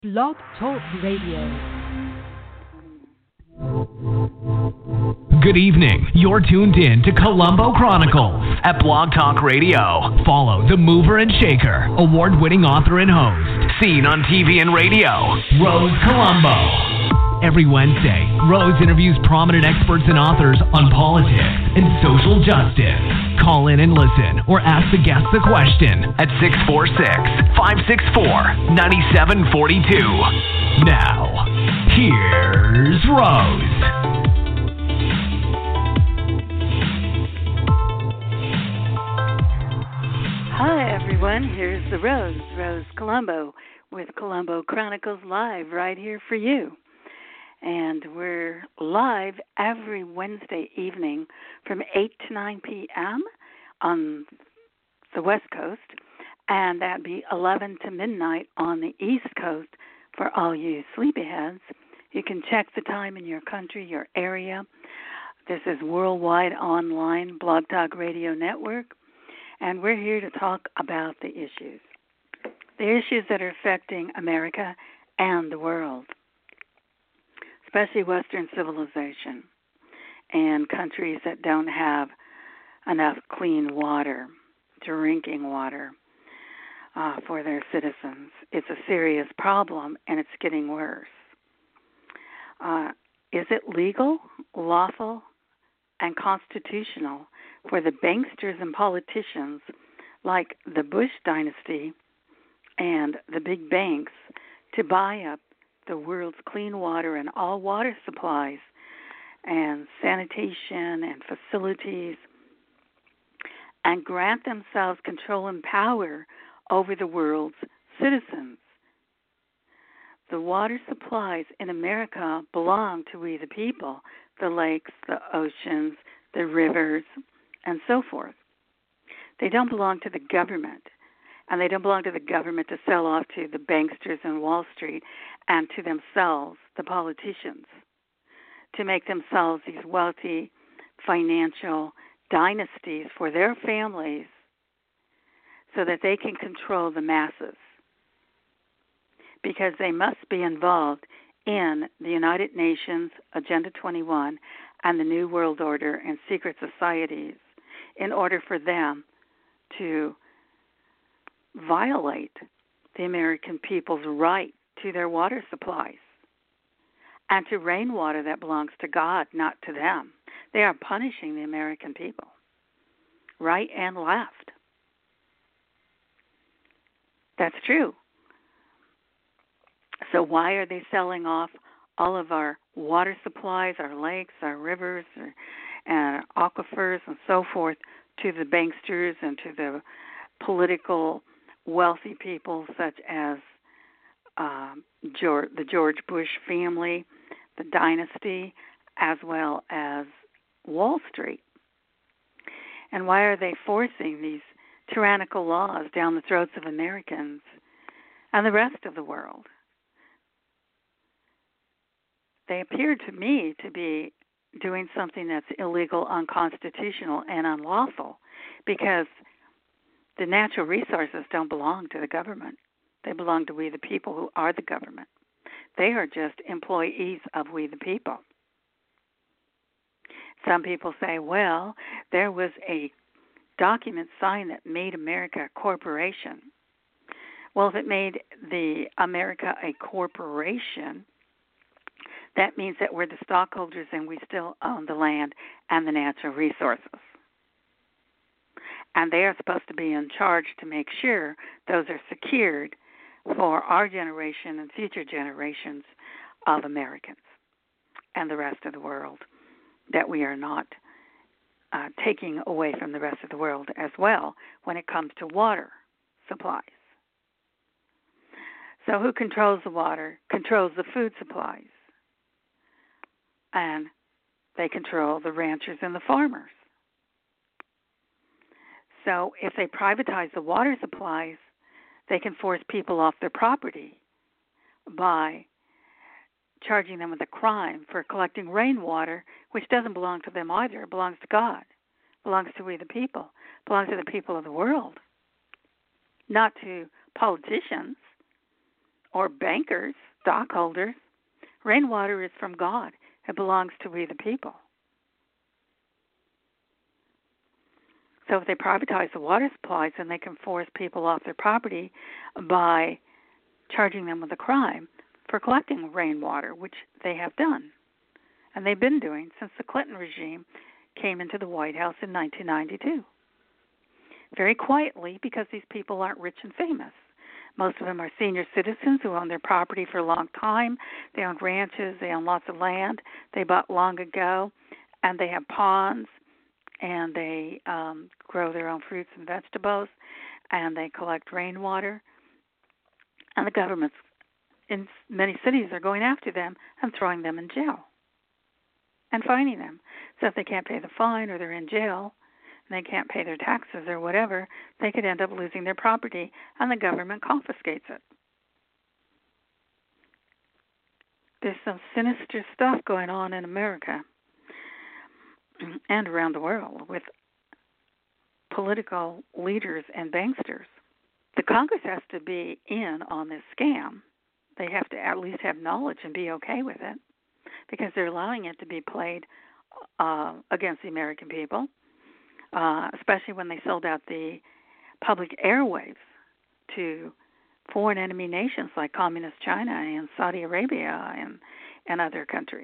Blog Talk Radio. Good evening. You're tuned in to Colombo Chronicles at Blog Talk Radio. Follow the mover and shaker, award-winning author and host, seen on TV and radio, Rose Colombo. Every Wednesday, Rose interviews prominent experts and authors on politics and social justice. Call in and listen or ask the guests a question at 646-564-9742. Now, here's Rose. Hi, everyone. Here's the Rose Colombo, with Colombo Chronicles Live right here for you. And we're live every Wednesday evening from 8 to 9 p.m. on the West Coast, and that'd be 11 to midnight on the East Coast for all you sleepyheads. You can check the time in your country, your area. This is Worldwide Online Blog Talk Radio Network, and we're here to talk about the issues that are affecting America and the world, especially Western civilization and countries that don't have enough clean water, drinking water, for their citizens. It's a serious problem, and it's getting worse. Is it legal, lawful, and constitutional for the banksters and politicians like the Bush dynasty and the big banks to buy up the world's clean water and all water supplies and sanitation and facilities, and grant themselves control and power over the world's citizens? The water supplies in America belong to we the people, the lakes, the oceans, the rivers, and so forth. They don't belong to the government. And they don't belong to the government to sell off to the banksters in Wall Street and to themselves, the politicians, to make themselves these wealthy financial dynasties for their families so that they can control the masses. Because they must be involved in the United Nations, Agenda 21, and the New World Order and secret societies in order for them to violate the American people's right to their water supplies and to rainwater that belongs to God, not to them. They are punishing the American people, right and left. That's true. So why are they selling off all of our water supplies, our lakes, our rivers, and aquifers and so forth to the banksters and to the political wealthy people such as the George Bush family, the dynasty, as well as Wall Street? And why are they forcing these tyrannical laws down the throats of Americans and the rest of the world? They appear to me to be doing something that's illegal, unconstitutional, and unlawful, because the natural resources don't belong to the government. They belong to we the people who are the government. They are just employees of we the people. Some people say, well, there was a document signed that made America a corporation. Well, if it made America a corporation, that means that we're the stockholders and we still own the land and the natural resources. And they are supposed to be in charge to make sure those are secured for our generation and future generations of Americans and the rest of the world, that we are not taking away from the rest of the world as well when it comes to water supplies. So who controls the water? Controls the food supplies. And they control the ranchers and the farmers. So if they privatize the water supplies, they can force people off their property by charging them with a crime for collecting rainwater, which doesn't belong to them either. It belongs to God. It belongs to we the people. It belongs to the people of the world, not to politicians or bankers, stockholders. Rainwater is from God. It belongs to we the people. So if they privatize the water supplies, then they can force people off their property by charging them with a crime for collecting rainwater, which they have done. And they've been doing since the Clinton regime came into the White House in 1992. Very quietly, because these people aren't rich and famous. Most of them are senior citizens who own their property for a long time. They own ranches. They own lots of land they bought long ago. And they have ponds. And they grow their own fruits and vegetables. And they collect rainwater. And the governments in many cities are going after them and throwing them in jail and fining them. So if they can't pay the fine or they're in jail, they can't pay their taxes or whatever, they could end up losing their property, and the government confiscates it. There's some sinister stuff going on in America and around the world with political leaders and banksters. The Congress has to be in on this scam. They have to at least have knowledge and be okay with it, because they're allowing it to be played against the American people. Especially when they sold out the public airwaves to foreign enemy nations like Communist China and Saudi Arabia and other countries.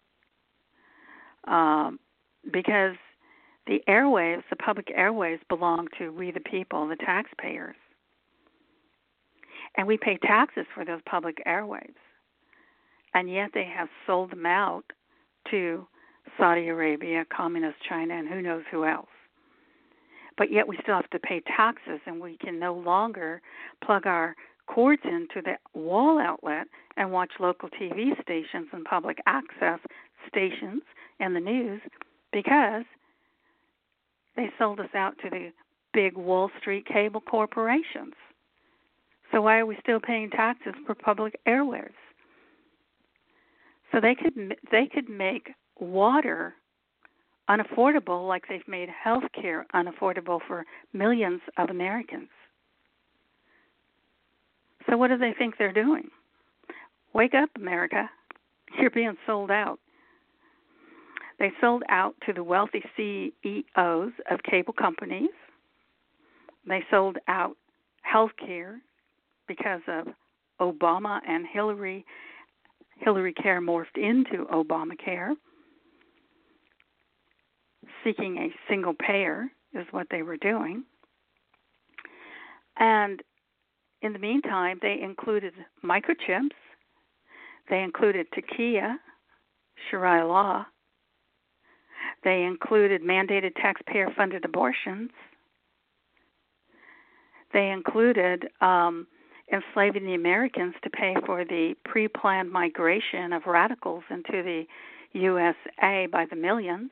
Because the airwaves, the public airwaves, belong to we the people, the taxpayers. And we pay taxes for those public airwaves. And yet they have sold them out to Saudi Arabia, Communist China, and who knows who else. But yet we still have to pay taxes, and we can no longer plug our cords into the wall outlet and watch local TV stations and public access stations and the news, because they sold us out to the big Wall Street cable corporations. So why are we still paying taxes for public airwaves? So they could make water unaffordable, like they've made health care unaffordable for millions of Americans. So what do they think they're doing? Wake up, America. You're being sold out. They sold out to the wealthy CEOs of cable companies. They sold out health care because of Obama and Hillary. Hillary Care morphed into Obamacare. Seeking a single payer is what they were doing. And in the meantime, they included microchips. They included Takia, Sharia law. They included mandated taxpayer-funded abortions. They included enslaving the Americans to pay for the pre-planned migration of radicals into the USA by the millions.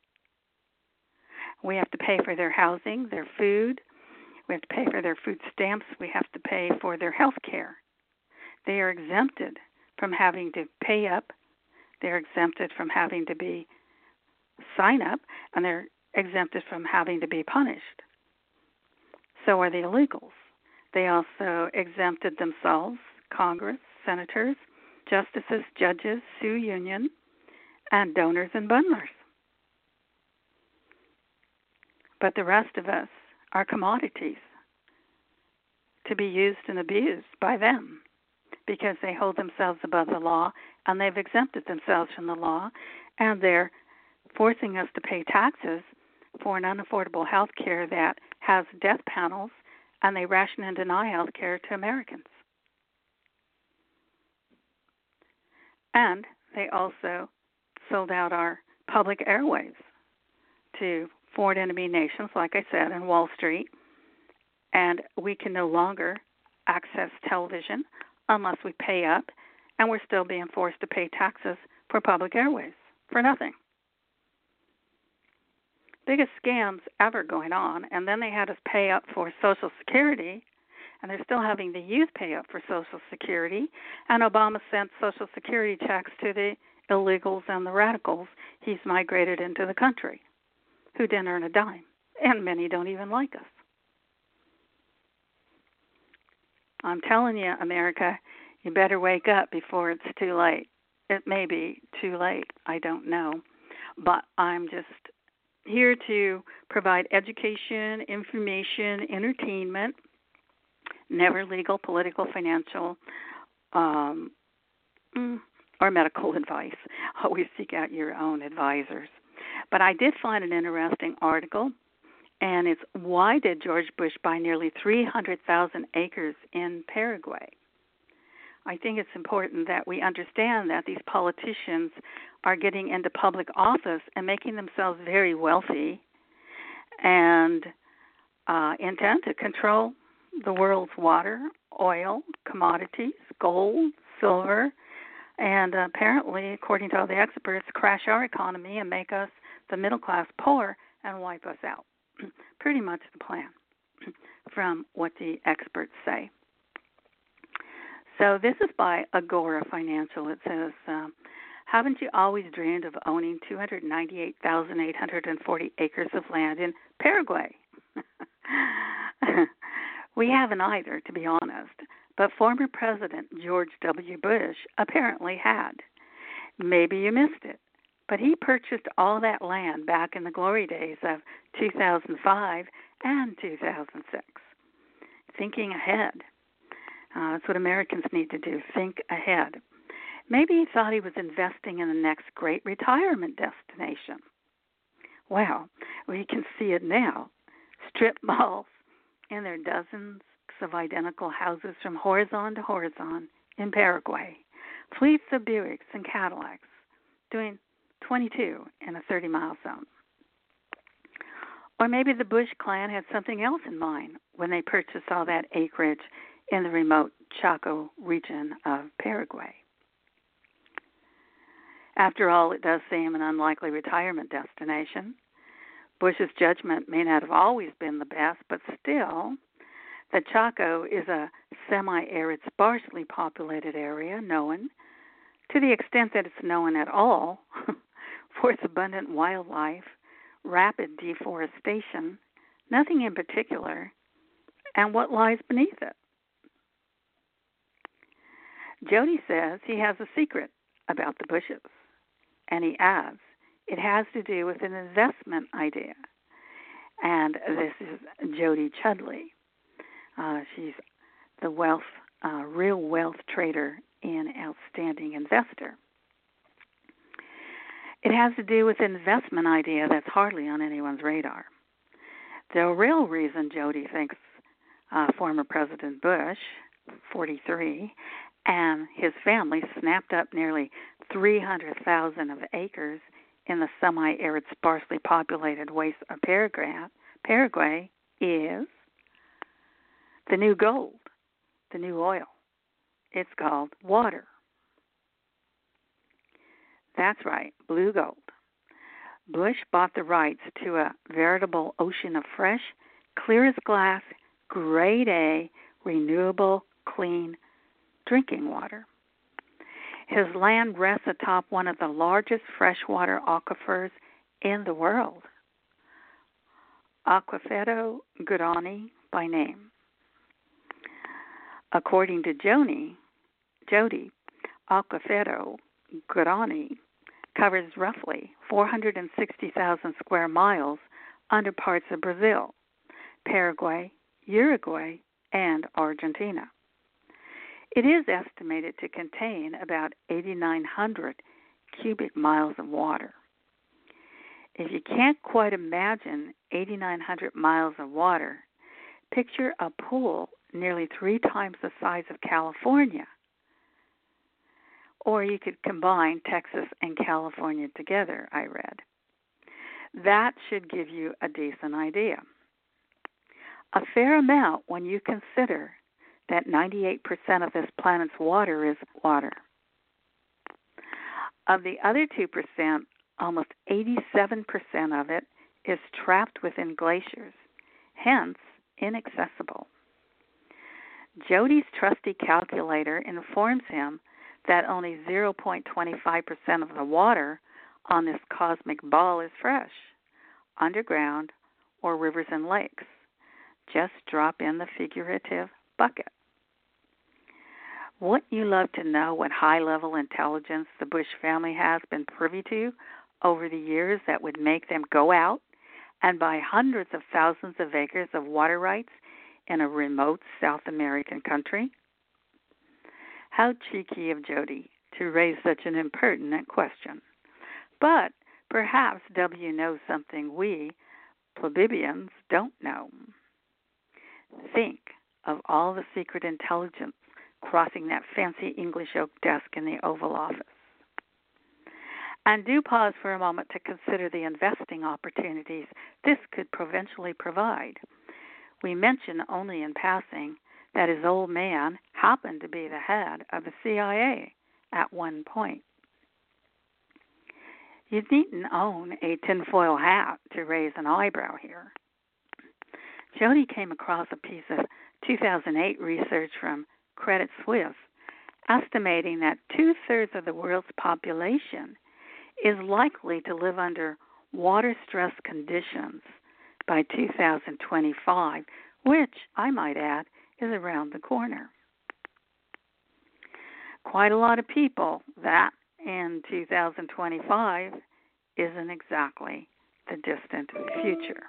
We have to pay for their housing, their food. We have to pay for their food stamps. We have to pay for their health care. They are exempted from having to pay up. They're exempted from having to be sign up, and they're exempted from having to be punished. So are the illegals. They also exempted themselves, Congress, senators, justices, judges, Sioux Union, and donors and bundlers. But the rest of us are commodities to be used and abused by them, because they hold themselves above the law, and they've exempted themselves from the law, and they're forcing us to pay taxes for an unaffordable health care that has death panels, and they ration and deny health care to Americans. And they also sold out our public airwaves to foreign enemy nations, like I said, and Wall Street, and we can no longer access television unless we pay up, and we're still being forced to pay taxes for public airways for nothing. Biggest scams ever going on, and then they had us pay up for Social Security, and they're still having the youth pay up for Social Security, and Obama sent Social Security checks to the illegals and the radicals he's migrated into the country, who didn't earn a dime, and many don't even like us. I'm telling you, America, You better wake up before it's too late. It may be too late. I don't know. But I'm just here to provide education, information, entertainment, never legal, political, financial, or medical advice. Always seek out your own advisors. But I did find an interesting article, and it's why did George Bush buy nearly 300,000 acres in Paraguay? I think it's important that we understand that these politicians are getting into public office and making themselves very wealthy and intend to control the world's water, oil, commodities, gold, silver, and apparently, according to all the experts, crash our economy and make us, the middle class, poor and wipe us out. Pretty much the plan from what the experts say. So this is by Agora Financial. It says, haven't you always dreamed of owning 298,840 acres of land in Paraguay? We haven't either, to be honest, but former President George W. Bush apparently had. Maybe you missed it, but he purchased all that land back in the glory days of 2005 and 2006. Thinking ahead. That's what Americans need to do, think ahead. Maybe he thought he was investing in the next great retirement destination. Well, we can see it now. Strip malls and their dozens of identical houses from horizon to horizon in Paraguay. Fleets of Buicks and Cadillacs doing 22 in a 30-mile zone. Or maybe the Bush clan had something else in mind when they purchased all that acreage in the remote Chaco region of Paraguay. After all, it does seem an unlikely retirement destination. Bush's judgment may not have always been the best, but still, the Chaco is a semi-arid, sparsely populated area known, to the extent that it's known at all, for its abundant wildlife, rapid deforestation, nothing in particular, and what lies beneath it. Jody says he has a secret about the Bushes, and he adds, it has to do with an investment idea. And this is Jody Chudley. She's the real wealth trader and outstanding investor. It has to do with an investment idea that's hardly on anyone's radar. The real reason Jody thinks former President Bush, 43, and his family snapped up nearly 300,000 of acres in the semi-arid, sparsely populated wastes of Paraguay is the new gold, the new oil. It's called water. That's right, blue gold. Bush bought the rights to a veritable ocean of fresh, clear as glass, grade A, renewable, clean drinking water. His land rests atop one of the largest freshwater aquifers in the world, Aquifero Guarani by name. According to Jody, Aquifero Guarani covers roughly 460,000 square miles under parts of Brazil, Paraguay, Uruguay, and Argentina. It is estimated to contain about 8,900 cubic miles of water. If you can't quite imagine 8,900 miles of water, picture a pool nearly 3 times the size of California. Or you could combine Texas and California together, I read. That should give you a decent idea. A fair amount when you consider that 98% of this planet's water is water. Of the other 2%, almost 87% of it is trapped within glaciers, hence inaccessible. Jody's trusty calculator informs him that only 0.25% of the water on this cosmic ball is fresh, underground, or rivers and lakes. Just drop in the figurative bucket. Wouldn't you love to know what high-level intelligence the Bush family has been privy to over the years that would make them go out and buy hundreds of thousands of acres of water rights in a remote South American country? How cheeky of Jody to raise such an impertinent question. But perhaps W knows something we, plebeians, don't know. Think of all the secret intelligence crossing that fancy English oak desk in the Oval Office. And do pause for a moment to consider the investing opportunities this could provincially provide. We mention only in passing that his old man happened to be the head of the CIA at one point. You needn't own a tinfoil hat to raise an eyebrow here. Jody came across a piece of 2008 research from Credit Suisse, estimating that 2/3 of the world's population is likely to live under water-stress conditions by 2025, which, I might add, is around the corner. Quite a lot of people. That in 2025 isn't exactly the distant future.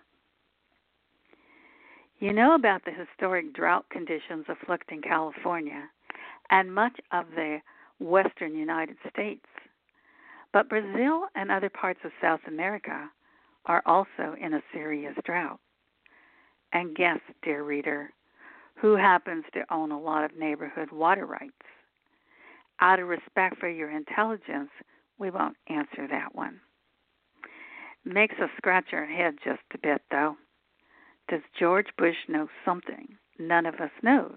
You know about the historic drought conditions afflicting California and much of the western United States. But Brazil and other parts of South America are also in a serious drought. And guess, dear reader, who happens to own a lot of neighborhood water rights? Out of respect for your intelligence, we won't answer that one. Makes us scratch our head just a bit, though. Does George Bush know something none of us knows?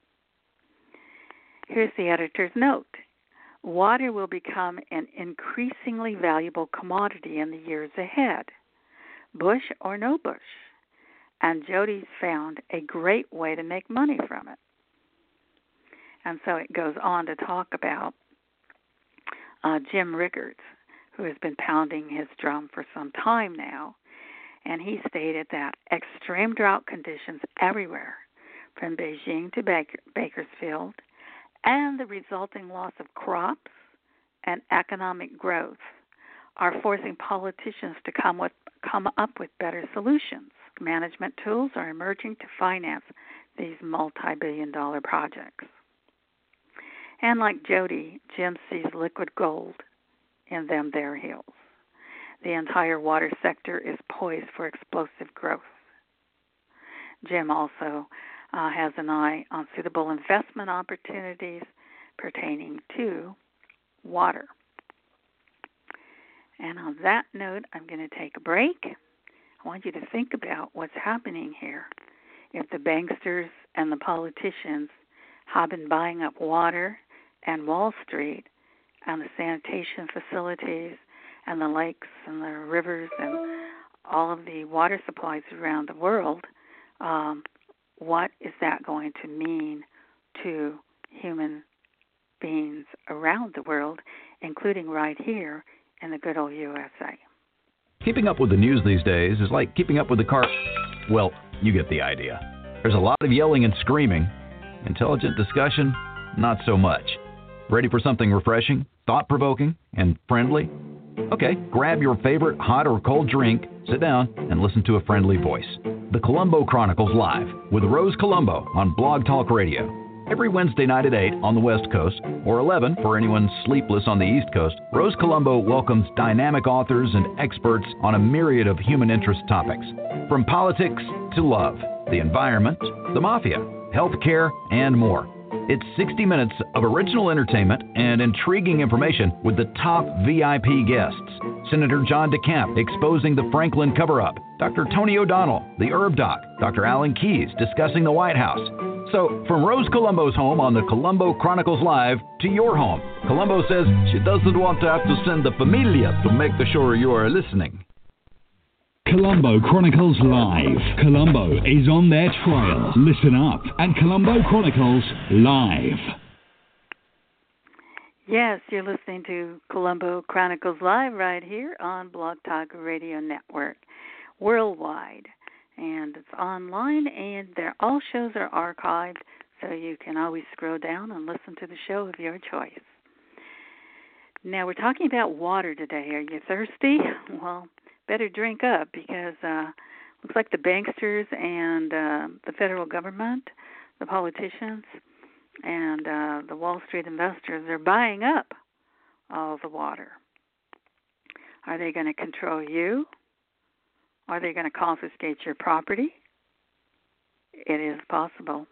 Here's the editor's note. Water will become an increasingly valuable commodity in the years ahead, Bush or no Bush, and Jody's found a great way to make money from it. And so it goes on to talk about Jim Rickards, who has been pounding his drum for some time now. And he stated that extreme drought conditions everywhere, from Beijing to Bakersfield, and the resulting loss of crops and economic growth are forcing politicians to come up with better solutions. Management tools are emerging to finance these multi-billion-dollar projects. And like Jody, Jim sees liquid gold in them there hills. The entire water sector is poised for explosive growth. Jim also has an eye on suitable investment opportunities pertaining to water. And on that note, I'm going to take a break. I want you to think about what's happening here. If the banksters and the politicians have been buying up water and Wall Street and the sanitation facilities and the lakes and the rivers and all of the water supplies around the world, what is that going to mean to human beings around the world, including right here in the good old USA? Keeping up with the news these days is like keeping up with the car. Well, you get the idea. There's a lot of yelling and screaming. Intelligent discussion, not so much. Ready for something refreshing, thought-provoking, and friendly? Okay, grab your favorite hot or cold drink, sit down, and listen to a friendly voice. The Columbo Chronicles Live with Rose Columbo on Blog Talk Radio. Every Wednesday night at 8 on the West Coast, or 11 for anyone sleepless on the East Coast, Rose Columbo welcomes dynamic authors and experts on a myriad of human interest topics. From politics to love, the environment, the mafia, healthcare, and more. It's 60 minutes of original entertainment and intriguing information with the top VIP guests. Senator John DeCamp exposing the Franklin cover-up, Dr. Tony O'Donnell, the Herb Doc, Dr. Alan Keyes discussing the White House. So, from Rose Columbo's home on the Columbo Chronicles Live to your home, Columbo says she doesn't want to have to send the familia to make sure you are listening. Columbo Chronicles Live. Columbo is on their trail. Listen up at Columbo Chronicles Live. Yes, you're listening to Columbo Chronicles Live right here on Blog Talk Radio Network worldwide. And it's online, and all shows are archived So you can always scroll down and listen to the show of your choice. Now, we're talking about water today. Are you thirsty? Well, better drink up because looks like the banksters and the federal government, the politicians, and the Wall Street investors are buying up all the water. Are they going to control you? Are they going to confiscate your property? It is possible.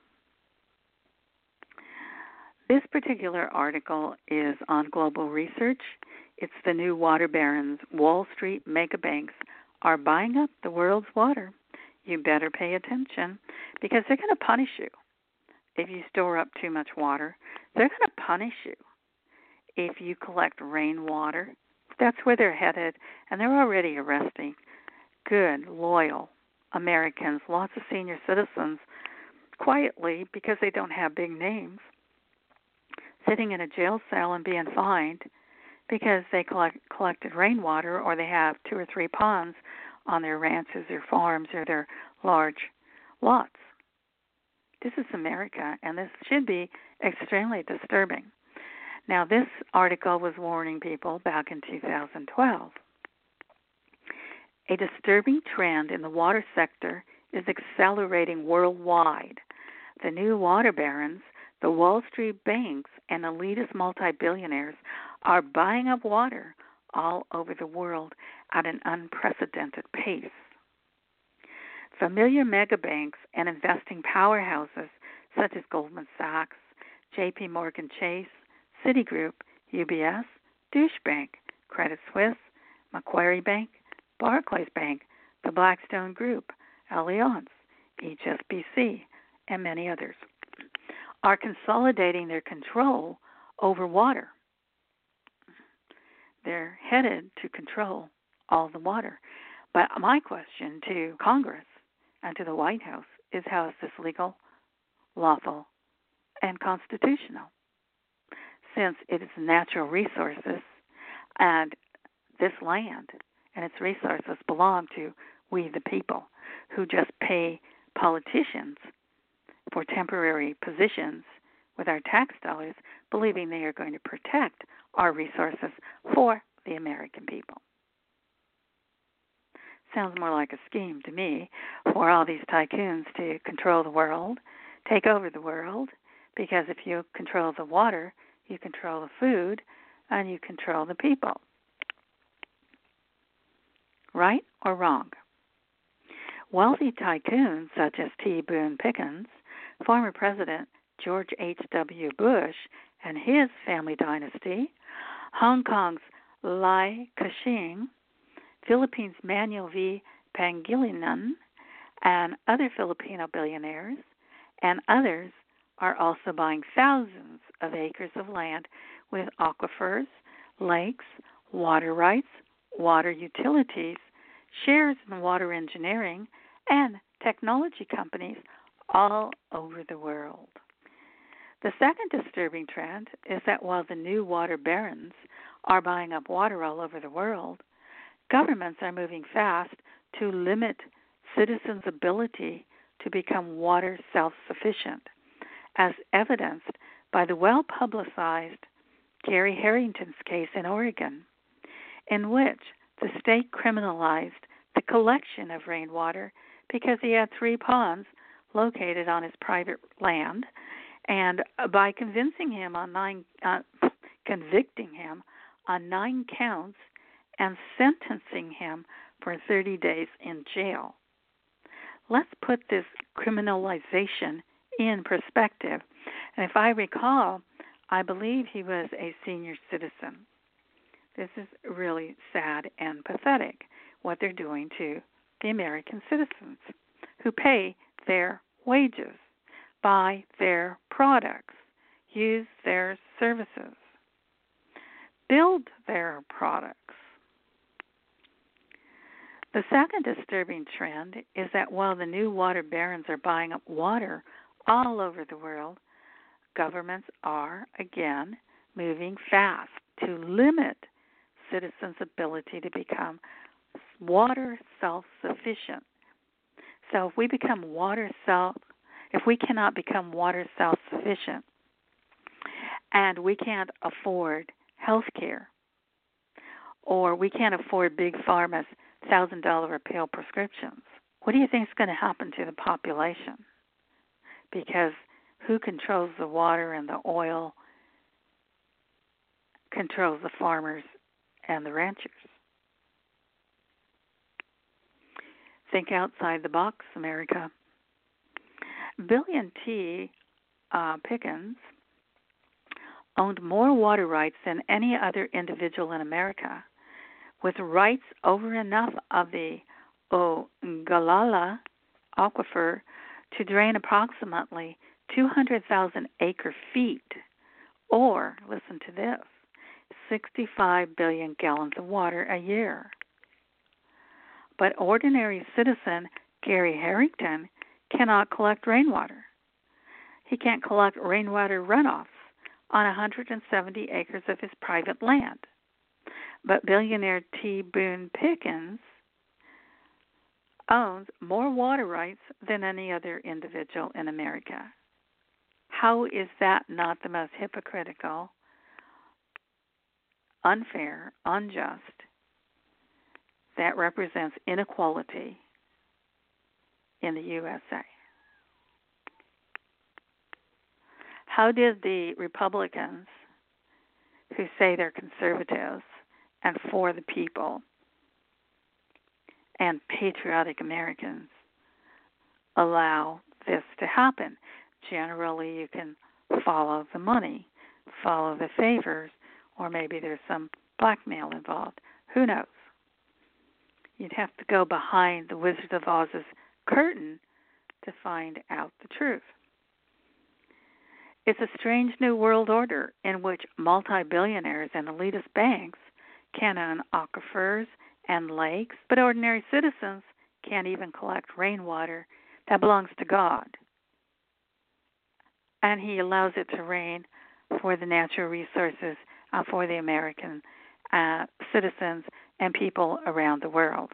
This particular article is on Global Research. It's the new water barons. Wall Street mega banks are buying up the world's water. You better pay attention because they're going to punish you if you store up too much water. They're going to punish you if you collect rainwater. That's where they're headed, and they're already arresting good, loyal Americans, lots of senior citizens, quietly because they don't have big names, sitting in a jail cell and being fined because they collected rainwater, or they have 2 or 3 ponds on their ranches or farms or their large lots. This is America, and this should be extremely disturbing. Now, this article was warning people back in 2012. A disturbing trend in the water sector is accelerating worldwide. The new water barons, the Wall Street banks, and elitist multi-billionaires are buying up water all over the world at an unprecedented pace. Familiar mega banks and investing powerhouses such as Goldman Sachs, J.P. Morgan Chase, Citigroup, UBS, Deutsche Bank, Credit Suisse, Macquarie Bank, Barclays Bank, the Blackstone Group, Allianz, HSBC, and many others are consolidating their control over water. They're headed to control all the water. But my question to Congress and to the White House is, how is this legal, lawful, and constitutional? Since it is natural resources, and this land and its resources belong to we the people, who just pay politicians for temporary positions with our tax dollars, believing they are going to protect our resources for the American people. Sounds more like a scheme to me for all these tycoons to control the world, take over the world, because if you control the water, you control the food, and you control the people. Right or wrong? Wealthy tycoons such as T. Boone Pickens, former President George H.W. Bush and his family dynasty, Hong Kong's Lai Ka-shing, Philippines' Manuel V. Pangilinan, and other Filipino billionaires, and others are also buying thousands of acres of land with aquifers, lakes, water rights, water utilities, shares in water engineering, and technology companies all over the world. The second disturbing trend is that while the new water barons are buying up water all over the world, governments are moving fast to limit citizens' ability to become water self-sufficient, as evidenced by the well-publicized Gary Harrington's case in Oregon, in which the state criminalized the collection of rainwater because he had 3 ponds located on his private land, and by convicting him on 9 counts and sentencing him for 30 days in jail. Let's put this criminalization in perspective. And if I recall, I believe he was a senior citizen. This is really sad and pathetic, what they're doing to the American citizens who pay their wages, buy their products, use their services, build their products. The second disturbing trend is that while the new water barons are buying up water all over the world, governments are, again, moving fast to limit citizens' ability to become water self-sufficient. So if we become if we cannot become water self-sufficient and we can't afford health care, or we can't afford Big Pharma's $1,000 a pill prescriptions, what do you think is going to happen to the population? Because who controls the water and the oil controls the farmers and the ranchers. Think outside the box, America. Billion T. Pickens owned more water rights than any other individual in America, with rights over enough of the Ogallala aquifer to drain approximately 200,000 acre-feet, or, listen to this, 65 billion gallons of water a year. But ordinary citizen Gary Harrington cannot collect rainwater. He can't collect rainwater runoffs on 170 acres of his private land. But billionaire T. Boone Pickens owns more water rights than any other individual in America. How is that not the most hypocritical, unfair, unjust, that represents inequality in the USA? How did the Republicans, who say they're conservatives and for the people and patriotic Americans, allow this to happen? Generally, you can follow the money, follow the favors, or maybe there's some blackmail involved. Who knows? You'd have to go behind the Wizard of Oz's curtain to find out the truth. It's a strange new world order in which multi-billionaires and elitist banks can own aquifers and lakes, but ordinary citizens can't even collect rainwater that belongs to God. And he allows it to rain for the natural resources for the American citizens and people around the world.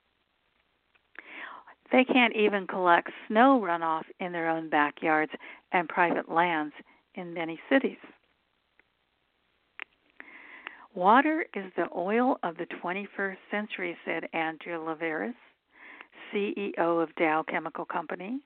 They can't even collect snow runoff in their own backyards and private lands in many cities. Water is the oil of the 21st century, said Andrew Liveris, CEO of Dow Chemical Company.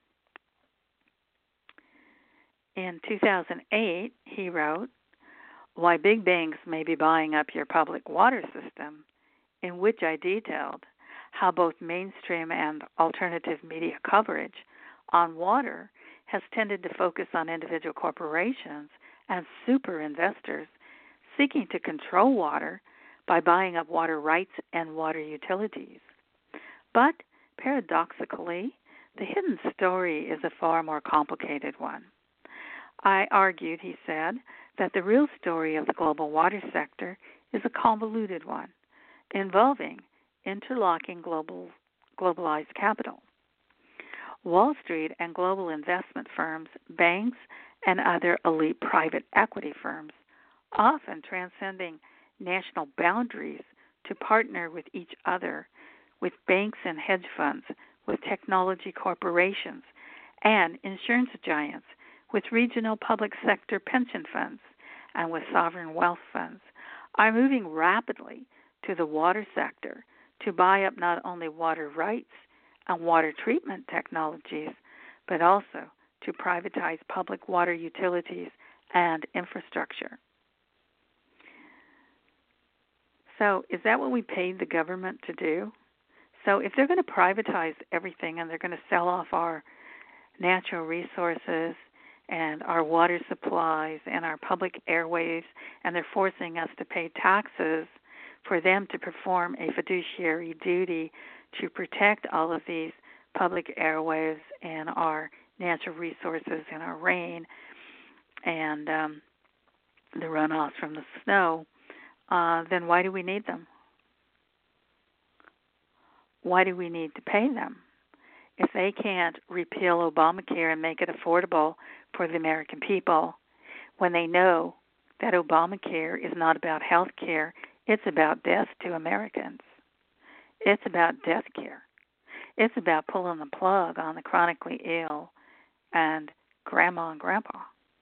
In 2008, he wrote, "Why big banks may be buying up your public water system," in which I detailed how both mainstream and alternative media coverage on water has tended to focus on individual corporations and super investors seeking to control water by buying up water rights and water utilities. But paradoxically, the hidden story is a far more complicated one. I argued, he said, that the real story of the global water sector is a convoluted one, involving interlocking globalized capital. Wall Street and global investment firms, banks, and other elite private equity firms, often transcending national boundaries to partner with each other, with banks and hedge funds, with technology corporations, and insurance giants, with regional public sector pension funds, and with sovereign wealth funds, are moving rapidly to the water sector to buy up not only water rights and water treatment technologies, but also to privatize public water utilities and infrastructure. So is that what we paid the government to do? So if they're going to privatize everything and they're going to sell off our natural resources and our water supplies and our public airwaves, and they're forcing us to pay taxes for them to perform a fiduciary duty to protect all of these public airwaves and our natural resources and our rain and the runoffs from the snow, then why do we need them? Why do we need to pay them? If they can't repeal Obamacare and make it affordable for the American people, when they know that Obamacare is not about health care, it's about death to Americans. It's about death care. It's about pulling the plug on the chronically ill and grandma and grandpa.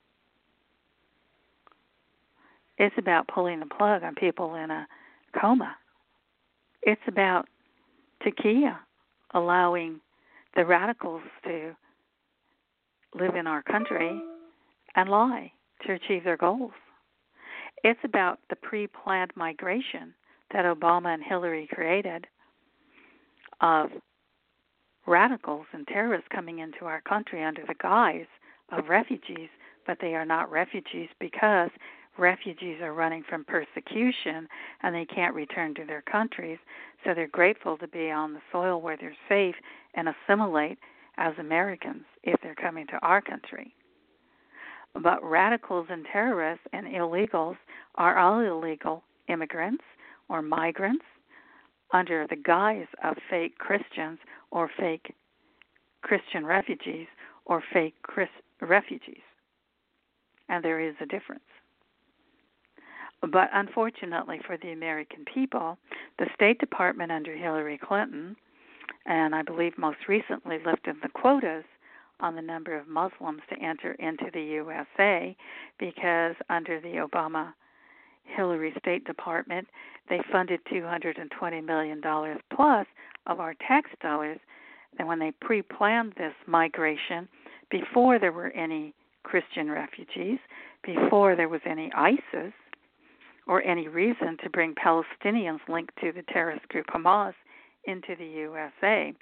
It's about pulling the plug on people in a coma. It's about Takia allowing the radicals to live in our country and lie to achieve their goals. It's about the pre-planned migration that Obama and Hillary created of radicals and terrorists coming into our country under the guise of refugees, but they are not refugees because refugees are running from persecution and they can't return to their countries, so they're grateful to be on the soil where they're safe and assimilate as Americans if they're coming to our country. But radicals and terrorists and illegals are all illegal immigrants or migrants under the guise of fake Christians or fake Christian refugees or fake refugees. And there is a difference. But unfortunately for the American people, the State Department under Hillary Clinton, and I believe most recently lifted the quotas on the number of Muslims to enter into the USA, because under the Obama-Hillary State Department, they funded $220 million plus of our tax dollars. And when they pre-planned this migration, before there were any Christian refugees, before there was any ISIS, or any reason to bring Palestinians linked to the terrorist group Hamas into the USA,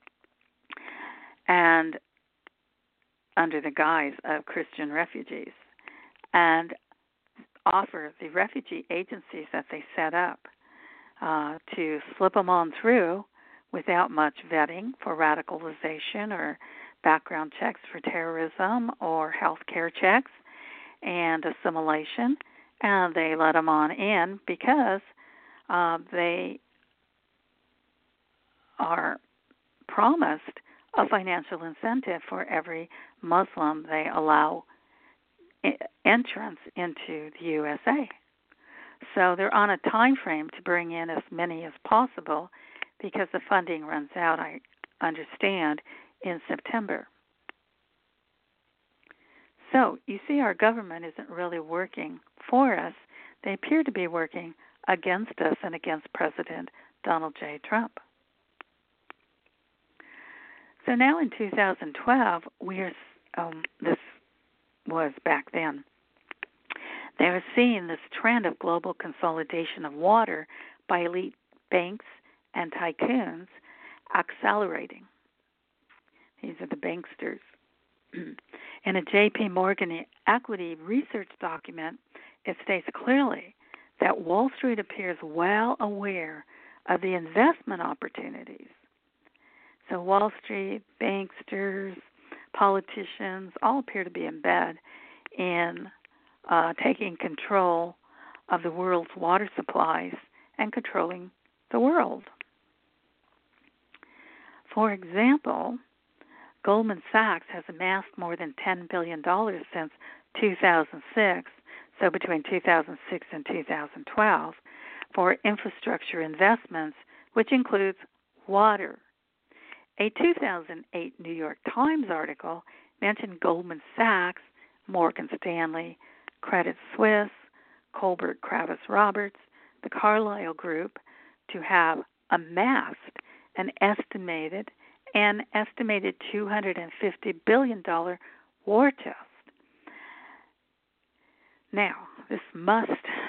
and under the guise of Christian refugees, and offer the refugee agencies that they set up to slip them on through without much vetting for radicalization or background checks for terrorism or health care checks and assimilation. And they let them on in because they are promised a financial incentive for every Muslim they allow entrance into the USA. So they're on a time frame to bring in as many as possible because the funding runs out, I understand, in September. So you see, our government isn't really working for us. They appear to be working against us and against President Donald J. Trump. So now in 2012, this was back then, they were seeing this trend of global consolidation of water by elite banks and tycoons accelerating. These are the banksters. In a J.P. Morgan equity research document, it states clearly that Wall Street appears well aware of the investment opportunities. So Wall Street, banksters, politicians all appear to be in bed in taking control of the world's water supplies and controlling the world. For example, Goldman Sachs has amassed more than $10 billion since 2006, so between 2006 and 2012, for infrastructure investments, which includes water. A 2008 New York Times article mentioned Goldman Sachs, Morgan Stanley, Credit Suisse, Colbert Kravis Roberts, the Carlyle Group, to have amassed an estimated $250 billion war chest. Now, this must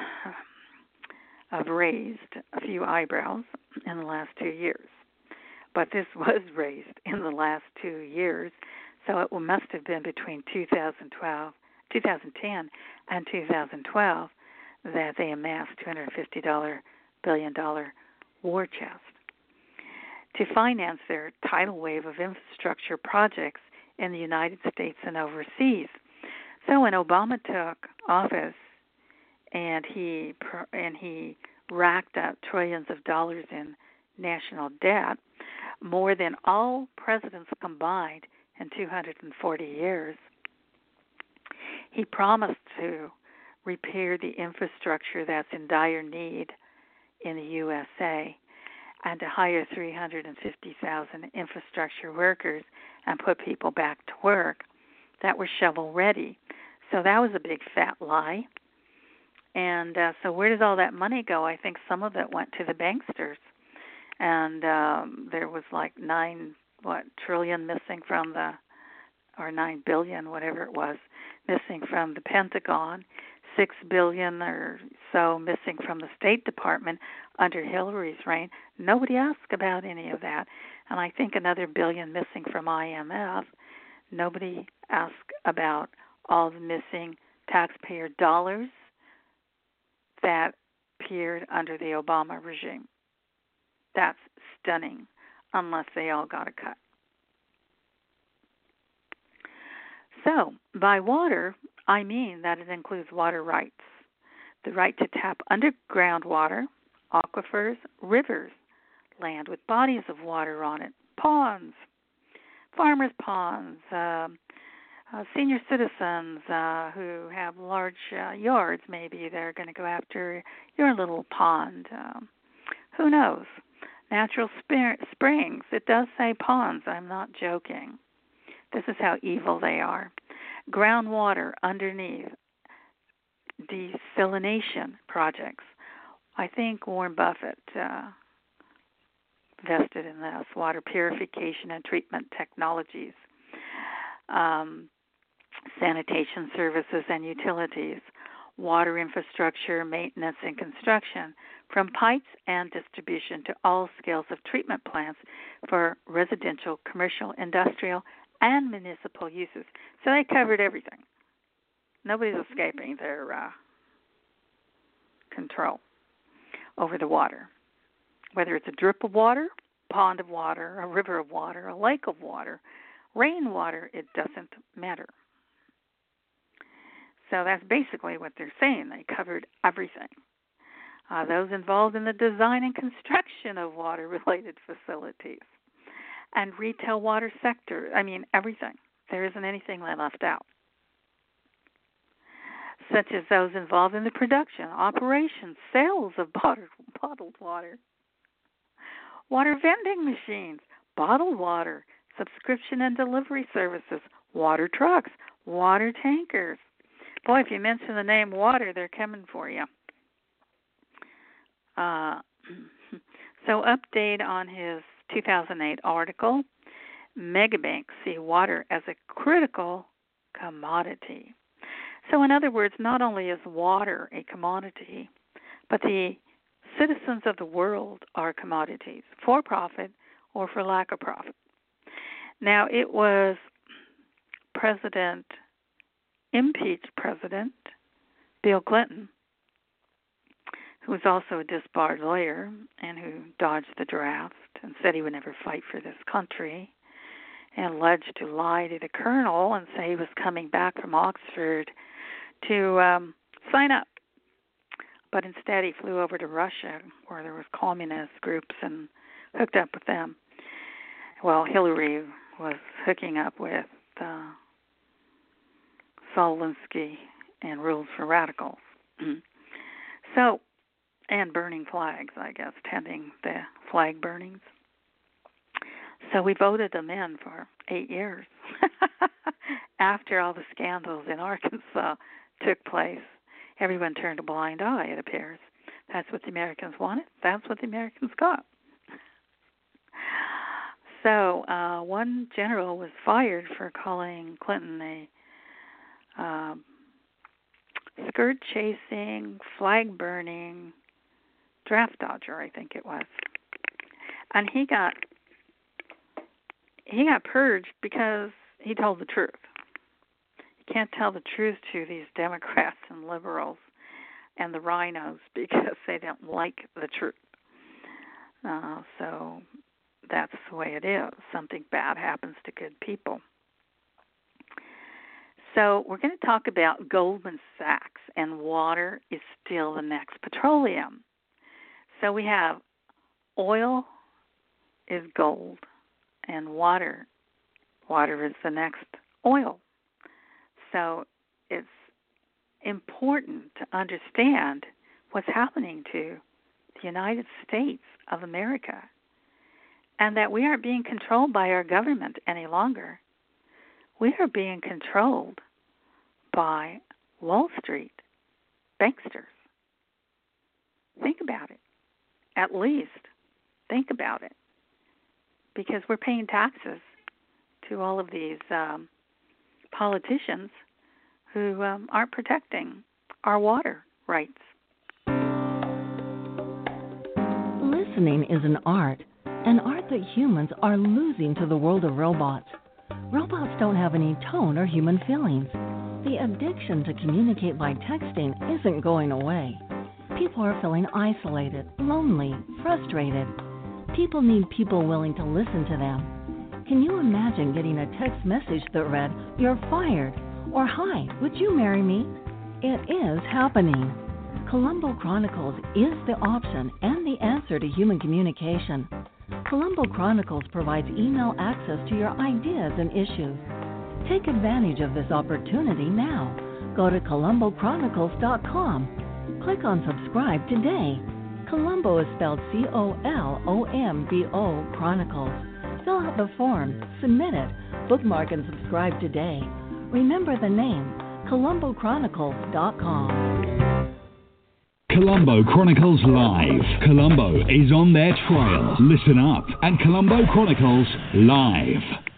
have raised a few eyebrows in the last 2 years. But this was raised in the last 2 years, so it must have been between 2010 and 2012 that they amassed $250 billion war chest to finance their tidal wave of infrastructure projects in the United States and overseas. So when Obama took office and he racked up trillions of dollars in national debt, more than all presidents combined in 240 years, he promised to repair the infrastructure that's in dire need in the USA and to hire 350,000 infrastructure workers and put people back to work. that were shovel ready. So that was a big fat lie. And so where does all that money go? I think some of it went to the banksters. And there was like 9 trillion missing from the, or 9 billion, whatever it was, missing from the Pentagon, 6 billion or so missing from the State Department under Hillary's reign. Nobody asked about any of that. And I think another billion missing from IMF. Nobody asked about all the missing taxpayer dollars that appeared under the Obama regime. That's stunning, unless they all got a cut. So, by water, I mean that it includes water rights, the right to tap underground water, aquifers, rivers, land with bodies of water on it, ponds, farmers' ponds, senior citizens who have large yards, maybe they're going to go after your little pond. Who knows? Natural springs. It does say ponds. I'm not joking. This is how evil they are. Groundwater underneath. Desalination projects. I think Warren Buffett invested in this. Water purification and treatment technologies. Sanitation services and utilities, water infrastructure, maintenance, and construction, from pipes and distribution to all scales of treatment plants for residential, commercial, industrial, and municipal uses. So they covered everything. Nobody's escaping their control over the water, whether it's a drip of water, pond of water, a river of water, a lake of water, rainwater, it doesn't matter. So that's basically what they're saying. They covered everything. Those involved in the design and construction of water-related facilities and retail water sector. I mean, everything. There isn't anything left out. Such as those involved in the production, operations, sales of bottled water, water vending machines, bottled water, subscription and delivery services, water trucks, water tankers. Boy, if you mention the name water, they're coming for you. So update on his 2008 article, Megabanks see water as a critical commodity. So in other words, not only is water a commodity, but the citizens of the world are commodities, for profit or for lack of profit. Now, it was impeached President Bill Clinton, who was also a disbarred lawyer and who dodged the draft and said he would never fight for this country, and alleged to lie to the colonel and say he was coming back from Oxford to sign up. But instead he flew over to Russia, where there was communist groups, and hooked up with them. Well, Hillary was hooking up with Saul Alinsky and Rules for Radicals. So, and burning flags, I guess, tending the flag burnings. So we voted them in for 8 years. After all the scandals in Arkansas took place, everyone turned a blind eye, it appears. That's what the Americans wanted. That's what the Americans got. So one general was fired for calling Clinton a skirt-chasing, flag-burning draft dodger, I think it was. And he got purged because he told the truth. You can't tell the truth to these Democrats and liberals and the rhinos because they don't like the truth. So that's the way it is. Something bad happens to good people. So we're going to talk about Goldman Sachs, and water is still the next petroleum. So we have oil is gold, and water is the next oil. So it's important to understand what's happening to the United States of America, and that we aren't being controlled by our government any longer. We are being controlled by Wall Street banksters. Think about it. At least think about it. Because we're paying taxes to all of these politicians who aren't protecting our water rights. Listening is an art that humans are losing to the world of robots. Robots don't have any tone or human feelings. The addiction to communicate by texting isn't going away. People are feeling isolated, lonely, frustrated. People need people willing to listen to them. Can you imagine getting a text message that read, "You're fired," or "Hi, would you marry me?" It is happening. Columbo Chronicles is the option and the answer to human communication. Columbo Chronicles provides email access to your ideas and issues. Take advantage of this opportunity now. Go to ColumboChronicles.com. Click on subscribe today. Columbo is spelled Colombo Chronicles. Fill out the form, submit it, bookmark and subscribe today. Remember the name, ColumboChronicles.com. Columbo Chronicles Live. Columbo is on their trail. Listen up at Columbo Chronicles Live.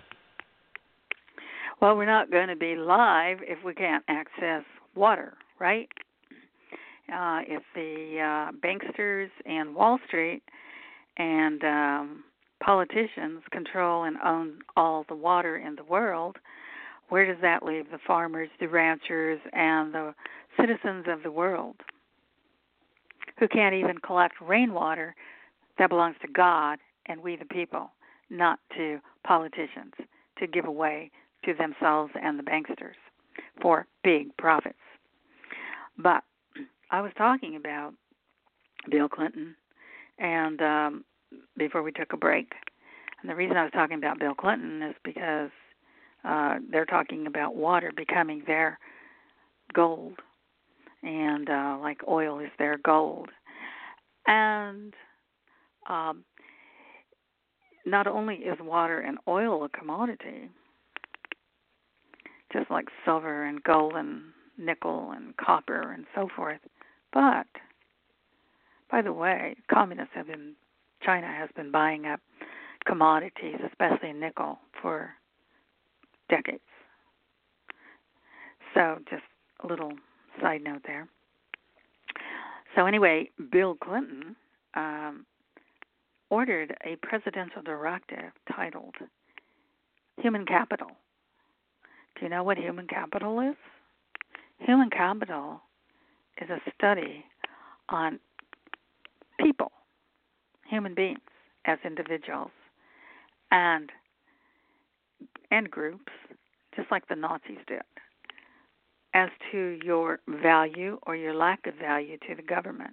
Well, we're not going to be live if we can't access water, right? If the banksters and Wall Street and politicians control and own all the water in the world, where does that leave the farmers, the ranchers, and the citizens of the world who can't even collect rainwater that belongs to God and we the people, not to politicians, to give away to themselves and the banksters for big profits? But I was talking about Bill Clinton and before we took a break. And the reason I was talking about Bill Clinton is because they're talking about water becoming their gold, and like oil is their gold. And not only is water and oil a commodity, just like silver and gold and nickel and copper and so forth, but, by the way, China has been buying up commodities, especially nickel, for decades. So just a little side note there. So anyway, Bill Clinton ordered a presidential directive titled Human Capital. Do you know what human capital is? Human capital is a study on people, human beings as individuals, and groups, just like the Nazis did, as to your value or your lack of value to the government.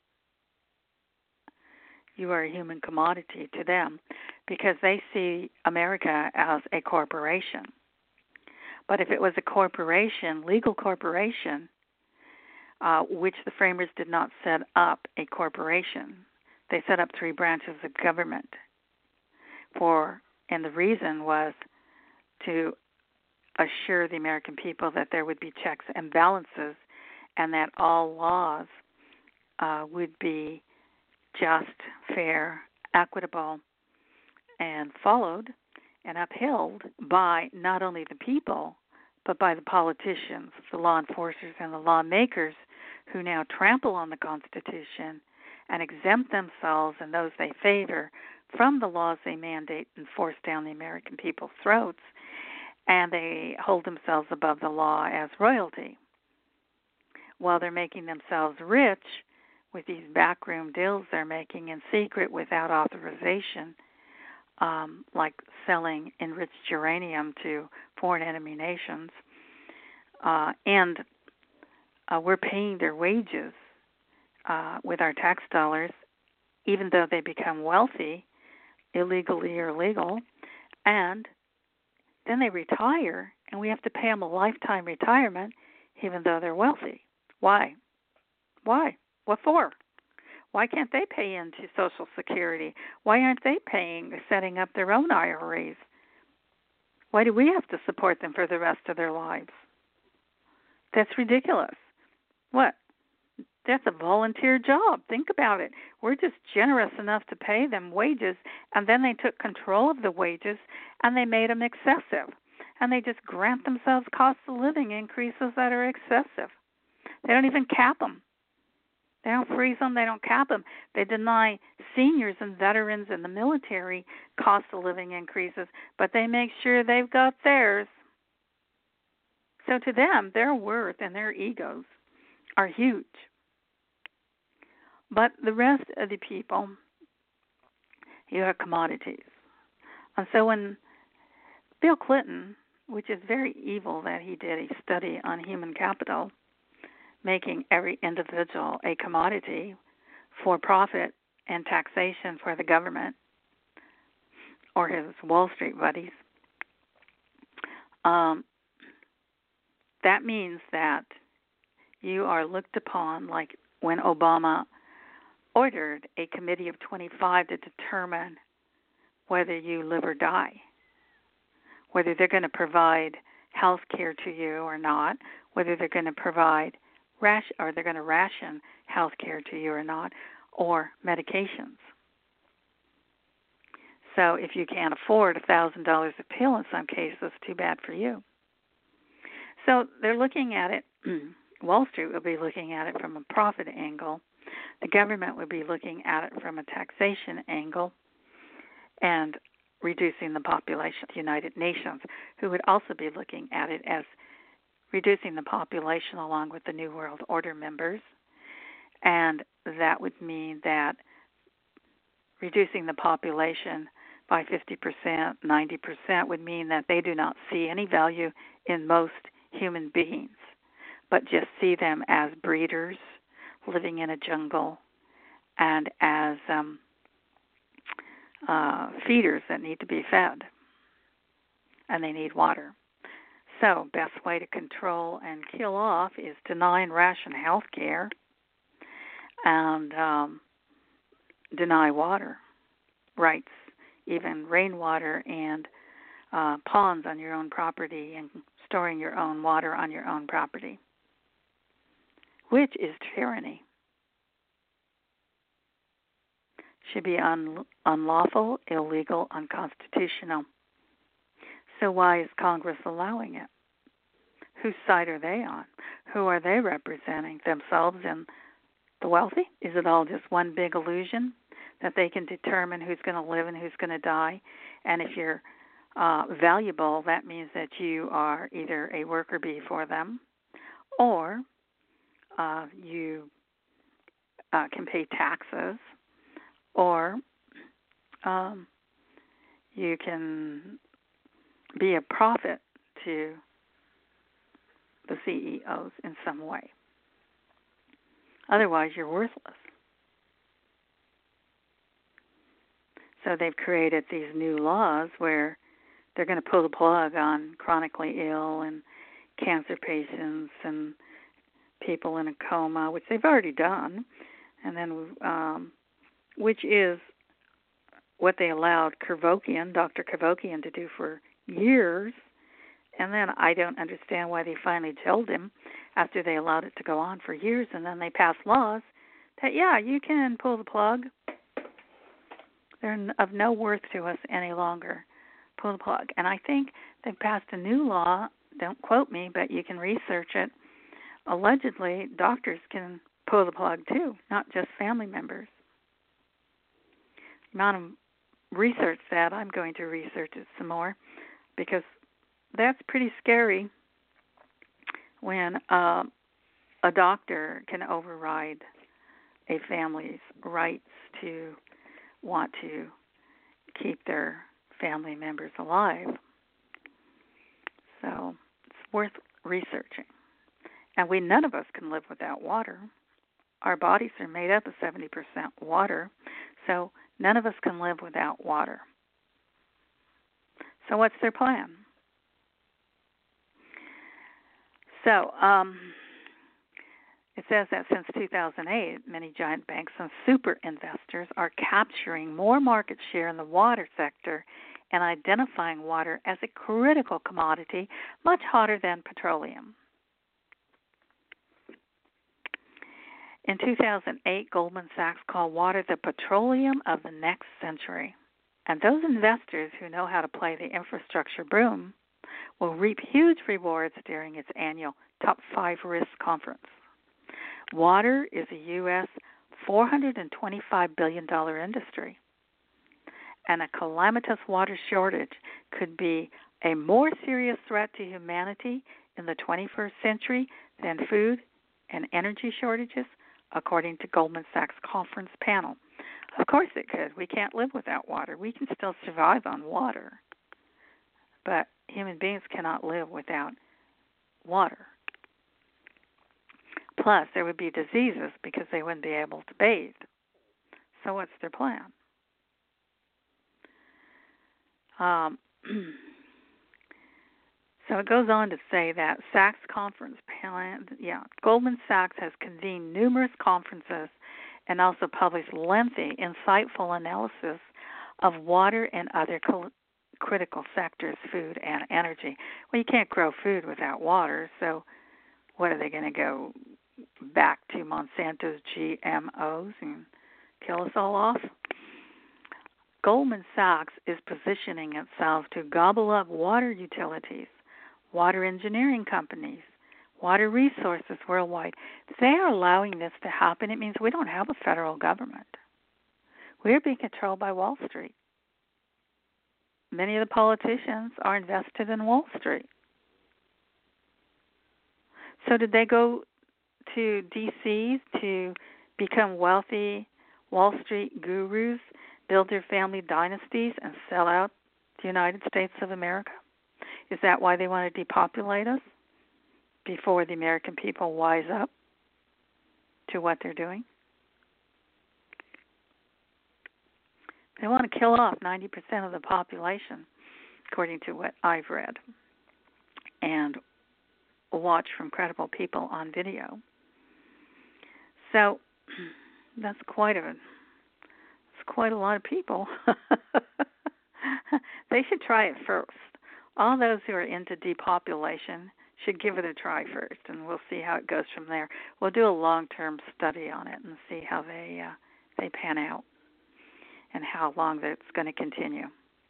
You are a human commodity to them because they see America as a corporation. But if it was a corporation, legal corporation, which the framers did not set up a corporation, they set up 3 branches of government and the reason was to assure the American people that there would be checks and balances and that all laws would be just, fair, equitable, and followed and upheld by not only the people, but by the politicians, the law enforcers, and the lawmakers who now trample on the Constitution and exempt themselves and those they favor from the laws they mandate and force down the American people's throats, and they hold themselves above the law as royalty, while they're making themselves rich with these backroom deals they're making in secret without authorization, like selling enriched uranium to foreign enemy nations, and we're paying their wages with our tax dollars, even though they become wealthy, illegally or legal, and then they retire, and we have to pay them a lifetime retirement, even though they're wealthy. Why? What for? Why can't they pay into Social Security? Why aren't they setting up their own IRAs? Why do we have to support them for the rest of their lives? That's ridiculous. What? That's a volunteer job. Think about it. We're just generous enough to pay them wages, and then they took control of the wages, and they made them excessive. And they just grant themselves cost of living increases that are excessive. They don't even cap them. They don't freeze them. They don't cap them. They deny seniors and veterans in the military cost of living increases, but they make sure they've got theirs. So to them, their worth and their egos are huge. But the rest of the people, you have commodities. And so when Bill Clinton, which is very evil that he did a study on human capital, making every individual a commodity for profit and taxation for the government or his Wall Street buddies, that means that you are looked upon like when Obama ordered a committee of 25 to determine whether you live or die, whether they're going to provide health care to you or not, whether they're going to provide or they're going to ration health care to you or not, or medications. So if you can't afford $1,000 a pill in some cases, too bad for you. So they're looking at it, Wall Street will be looking at it from a profit angle. The government would be looking at it from a taxation angle and reducing the population of the United Nations, who would also be looking at it as reducing the population along with the New World Order members. And that would mean that reducing the population by 50%, 90% would mean that they do not see any value in most human beings, but just see them as breeders living in a jungle and as feeders that need to be fed, and they need water. So best way to control and kill off is deny and ration health care and deny water rights, even rainwater and ponds on your own property and storing your own water on your own property, which is tyranny. Should be unlawful, illegal, unconstitutional. So why is Congress allowing it? Whose side are they on? Who are they representing? Themselves and the wealthy? Is it all just one big illusion that they can determine who's going to live and who's going to die? And if you're valuable, that means that you are either a worker bee for them, or you can pay taxes, or you can be a profit to the CEOs in some way. Otherwise, you're worthless. So they've created these new laws where they're going to pull the plug on chronically ill and cancer patients and people in a coma, which they've already done, and then which is what they allowed Dr. Kevorkian to do for years. And then I don't understand why they finally jailed him after they allowed it to go on for years, and then they passed laws that, yeah, you can pull the plug. They're of no worth to us any longer. Pull the plug. And I think they've passed a new law, don't quote me, but you can research it. Allegedly, doctors can pull the plug too, not just family members. The amount of research that I'm going to research it some more, because that's pretty scary when a doctor can override a family's rights to want to keep their family members alive. So it's worth researching. And none of us can live without water. Our bodies are made up of 70% water, so none of us can live without water. So what's their plan? So it says that since 2008, many giant banks and super investors are capturing more market share in the water sector and identifying water as a critical commodity, much hotter than petroleum. In 2008, Goldman Sachs called water the petroleum of the next century. And those investors who know how to play the infrastructure boom will reap huge rewards during its annual Top 5 Risk Conference. Water is a U.S. $425 billion industry, and a calamitous water shortage could be a more serious threat to humanity in the 21st century than food and energy shortages, according to Goldman Sachs conference panel. Of course it could. We can't live without water. We can still survive on water, but human beings cannot live without water. Plus, there would be diseases because they wouldn't be able to bathe. So what's their plan? So it goes on to say that Sachs conference plan, Goldman Sachs has convened numerous conferences and also published lengthy, insightful analysis of water and other critical sectors, food and energy. Well, you can't grow food without water, so what are they going to go back to Monsanto's GMOs and kill us all off? Goldman Sachs is positioning itself to gobble up water utilities, water engineering companies, water resources worldwide. If they are allowing this to happen, it means we don't have a federal government. We're being controlled by Wall Street. Many of the politicians are invested in Wall Street. So did they go to D.C. to become wealthy Wall Street gurus, build their family dynasties, and sell out the United States of America? Is that why they want to depopulate us before the American people wise up to what they're doing? They want to kill off 90% of the population, according to what I've read and watched from credible people on video. So that's quite a lot of people. They should try it first. All those who are into depopulation should give it a try first, and we'll see how it goes from there. We'll do a long-term study on it and see how they pan out and how long that's going to continue.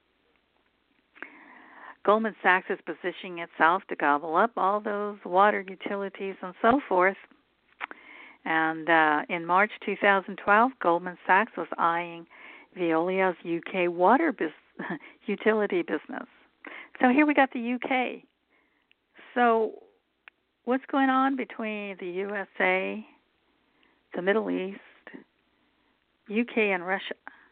Goldman Sachs is positioning itself to gobble up all those water utilities and so forth. And in March 2012, Goldman Sachs was eyeing Veolia's UK water utility business. So here we got the UK. So what's going on between the USA, the Middle East, UK, and Russia?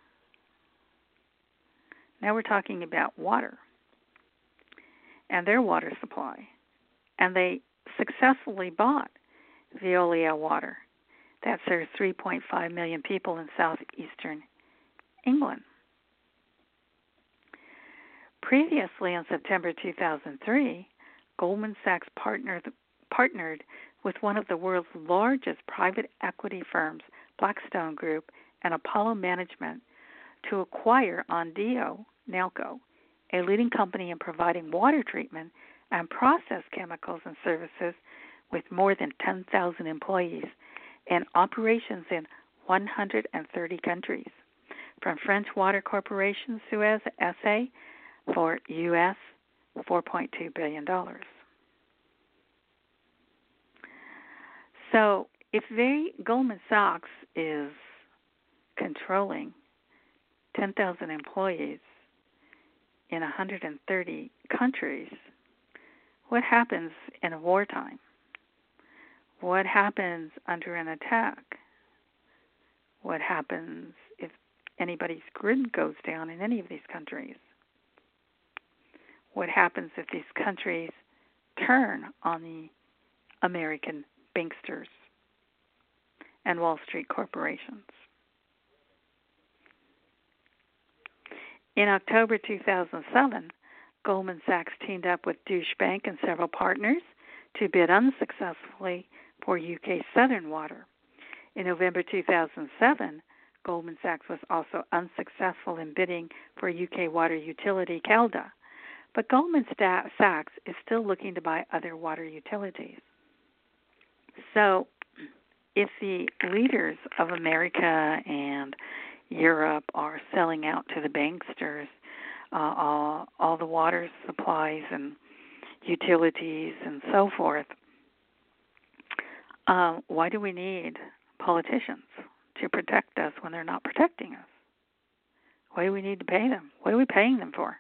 Now we're talking about water and their water supply. And they successfully bought Veolia Water. That serves 3.5 million people in southeastern England. Previously, in September 2003, Goldman Sachs partnered with one of the world's largest private equity firms, Blackstone Group, and Apollo Management, to acquire Ondeo Nalco, a leading company in providing water treatment and process chemicals and services with more than 10,000 employees and operations in 130 countries, from French Water Corporation Suez SA for U.S. $4.2 billion. So if Goldman Sachs is controlling 10,000 employees in 130 countries, what happens in a wartime? What happens under an attack? What happens if anybody's grid goes down in any of these countries? What happens if these countries turn on the American banksters and Wall Street corporations? In October 2007, Goldman Sachs teamed up with Deutsche Bank and several partners to bid unsuccessfully for UK Southern Water. In November 2007, Goldman Sachs was also unsuccessful in bidding for UK water utility Calda, but Goldman Sachs is still looking to buy other water utilities. So if the leaders of America and Europe are selling out to the banksters all the water supplies and utilities and so forth, why do we need politicians to protect us when they're not protecting us? Why do we need to pay them? What are we paying them for?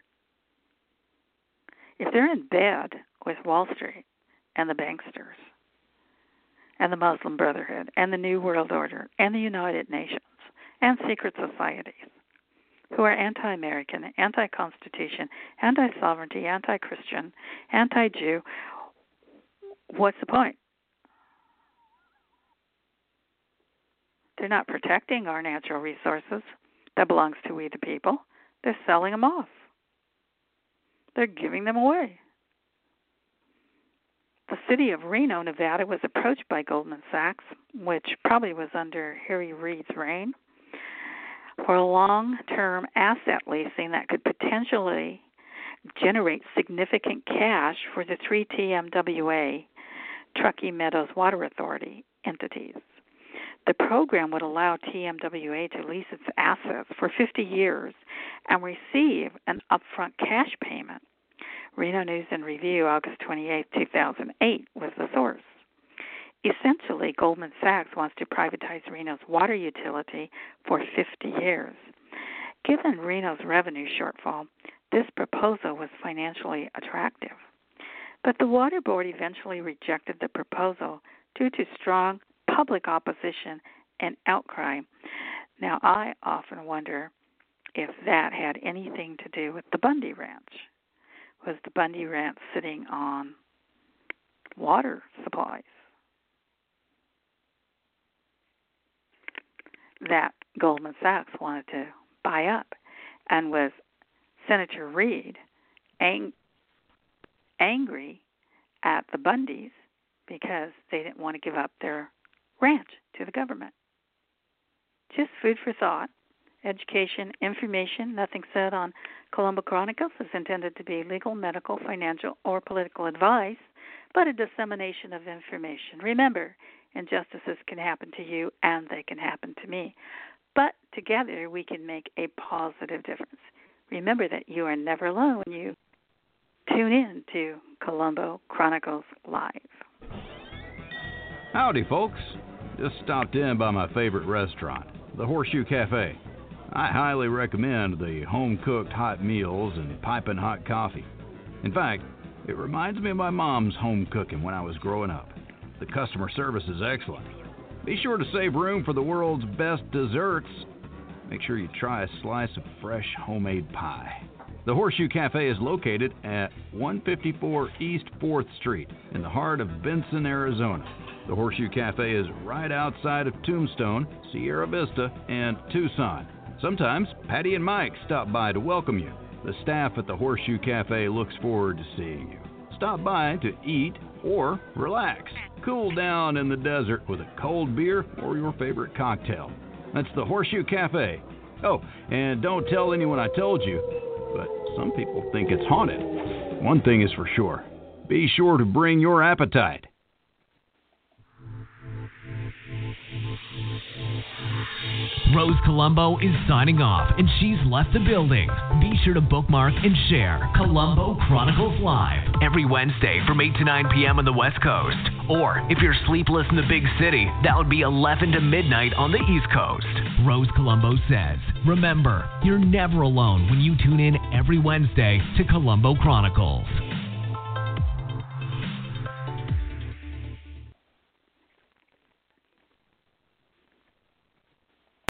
If they're in bed with Wall Street and the banksters and the Muslim Brotherhood and the New World Order and the United Nations and secret societies who are anti-American, anti-Constitution, anti-sovereignty, anti-Christian, anti-Jew, what's the point? They're not protecting our natural resources that belongs to we the people. They're selling them off. They're giving them away. The city of Reno, Nevada, was approached by Goldman Sachs, which probably was under Harry Reid's reign, for a long-term asset leasing that could potentially generate significant cash for the 3 TMWA, Truckee Meadows Water Authority entities. The program would allow TMWA to lease its assets for 50 years and receive an upfront cash payment. Reno News and Review, August 28, 2008, was the source. Essentially, Goldman Sachs wants to privatize Reno's water utility for 50 years. Given Reno's revenue shortfall, this proposal was financially attractive. But the Water Board eventually rejected the proposal due to strong public opposition and outcry. Now, I often wonder if that had anything to do with the Bundy Ranch. Was the Bundy Ranch sitting on water supplies that Goldman Sachs wanted to buy up? And was Senator Reid angry at the Bundys because they didn't want to give up their ranch to the government? Just food for thought. Education, information, nothing said on Colombo Chronicles is intended to be legal, medical, financial, or political advice, but a dissemination of information. Remember, injustices can happen to you and they can happen to me, but together we can make a positive difference. Remember that you are never alone when you tune in to Colombo Chronicles Live. Howdy, folks. Just stopped in by my favorite restaurant, the Horseshoe Cafe. I highly recommend the home-cooked hot meals and piping hot coffee. In fact, it reminds me of my mom's home cooking when I was growing up. The customer service is excellent. Be sure to save room for the world's best desserts. Make sure you try a slice of fresh homemade pie. The Horseshoe Cafe is located at 154 East 4th Street in the heart of Benson, Arizona. The Horseshoe Cafe is right outside of Tombstone, Sierra Vista, and Tucson. Sometimes Patty and Mike stop by to welcome you. The staff at the Horseshoe Cafe looks forward to seeing you. Stop by to eat or relax. Cool down in the desert with a cold beer or your favorite cocktail. That's the Horseshoe Cafe. Oh, and don't tell anyone I told you, but some people think it's haunted. One thing is for sure. Be sure to bring your appetite. Rose Colombo is signing off, and she's left the building. Be sure to bookmark and share Colombo Chronicles Live every Wednesday from 8 to 9 p.m. on the West Coast. Or if you're sleepless in the big city, that would be 11 to midnight on the East Coast. Rose Colombo says, remember, you're never alone when you tune in every Wednesday to Colombo Chronicles.